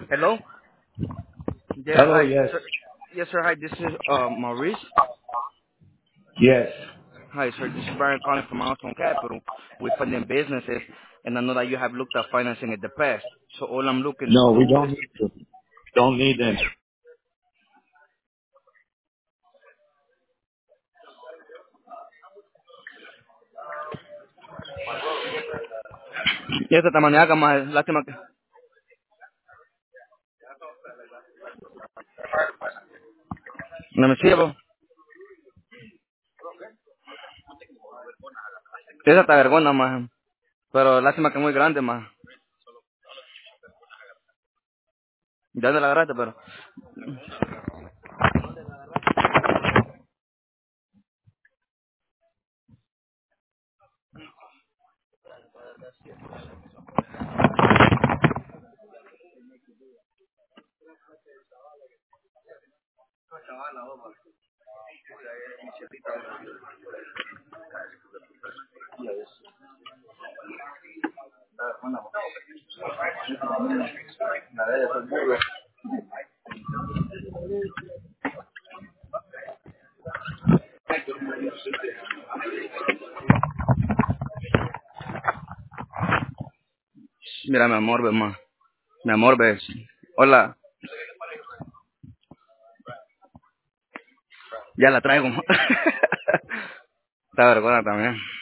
Hello? Yeah, Hello, hi. yes. Sir, yes, sir. Hi, this is Maurice. Yes. Hi, sir. This is Brian calling from Milestone Capital. We funding businesses, and I know that you have looked at financing in the past. So all I'm looking to No, we do is, don't need to. Don't need them. y esta mañana más lástima que no me sirvo. Esa está vergüenza más, pero lástima que es muy grande más. Ya de la grata, pero mira mi amor, ve más. Mi amor, ves. Hola, ya la traigo. Está vergüenza también.